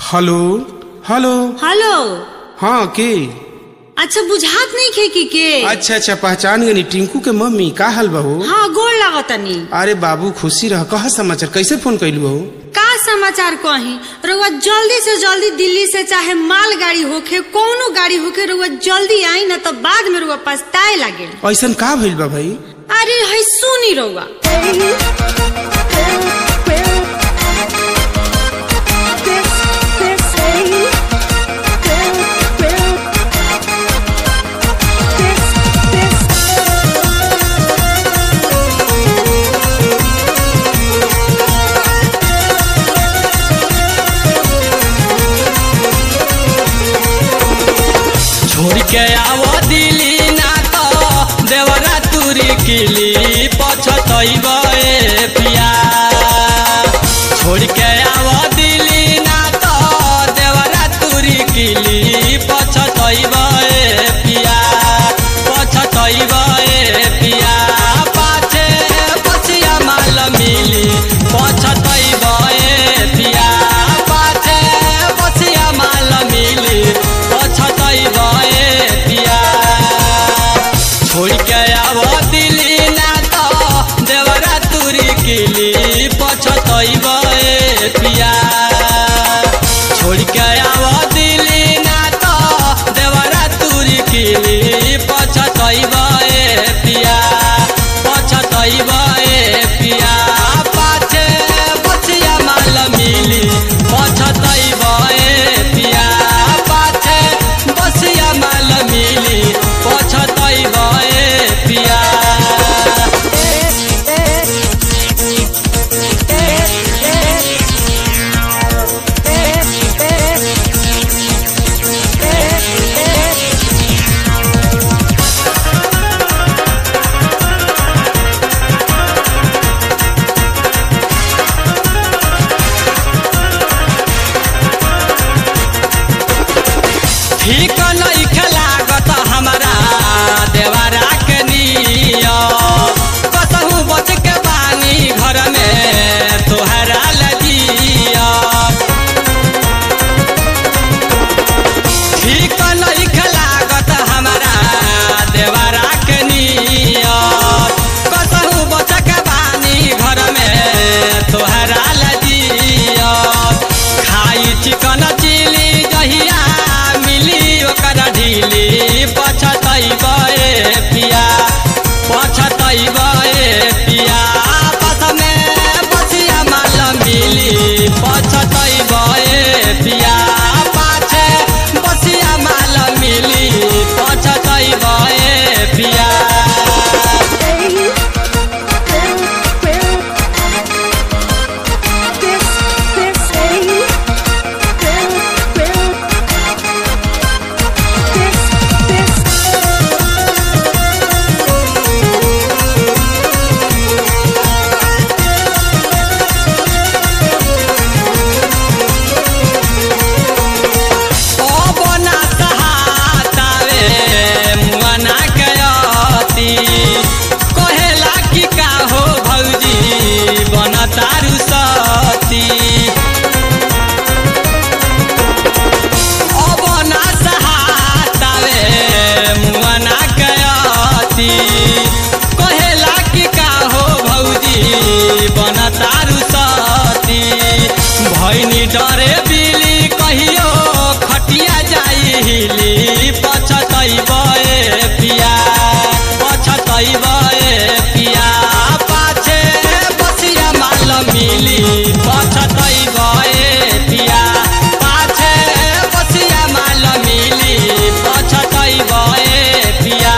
Hello hello hello. हाँ के अच्छा बुझात नहीं खे के अच्छा अच्छा पहचान गई टिंकू के मम्मी का हाल बहू। हाँ गोड़ लागतनी। अरे बाबू खुशी रह कहा समाचार कैसे फोन कैलू बहू। का समाचार कही रउआ जल्दी से जल्दी दिल्ली से चाहे माल गाड़ी होखे कौनो गाड़ी होखे रउआ जल्दी आई न तो बाद में रउआ पछताए लागे। ऐसा का भइल बा भाई। अरे है सुनी रउआ छोड़ के आवो दिल्ली ना तो देवरा तुरी किली पछतइबे पिया। छोड़ के आवो दिल्ली ना तो देवरा तुरी किली पछतइबे पिया पछतइबे पिया। पाछे पछिया माल मिली पछतइबे पिया पाछे पछिया माल मिली पछतइबे पिया। छोड़ के आवो दिल्ली ना तो देवरा तुरी किली पछतइबे पिया। छोड़ के आवो दिल्ली ना तो देवरा तुरी किली पछतइबे पिया पछतइबे पिया। पाछे पछिया माल मिली पछतइबे पिया पाछे बसिया माल मिली पछतइबे पिया। ठीक नइखे लागत हमरा देवरा के निया कसहु बच के बानी घर में तोहरा लगिया। ठीक नइखे लागत हमरा देवरा के निया कसहु बच के बानी घर में तोहरा लगिया। खाई चिकन चिली दहिया ओकरा ढीली पछतइबे पिया पछतइबे पिया। बस में बसिया माल मिली पछतइबे पिया पाछे बसिया माल मिली पछतइबे पिया। तारू सती अब ना सहातावे मुआना कयती कहेला कि का हो भौजी बन तारू सती। भैनी डरे बिली कहियो खटिया जाई हिली पछतइबे पिया पछतइबे पिया। पाछे बसिया माल मिली पछतइबे पिया पाछे बसिया माल मिली पछतइबे पिया।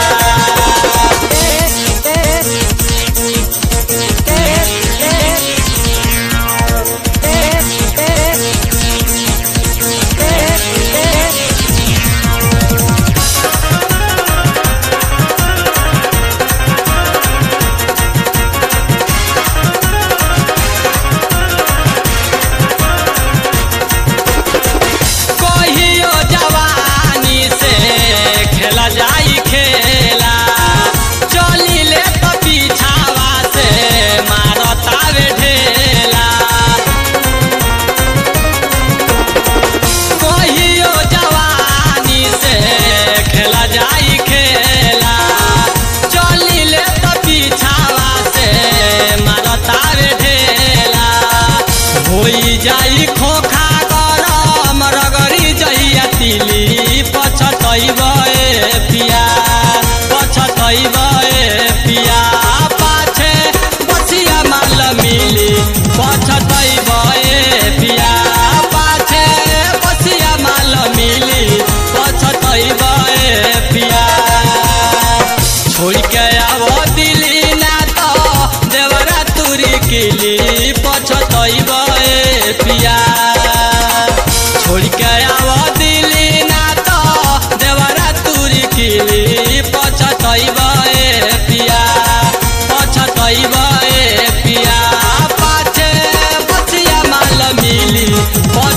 पछतैब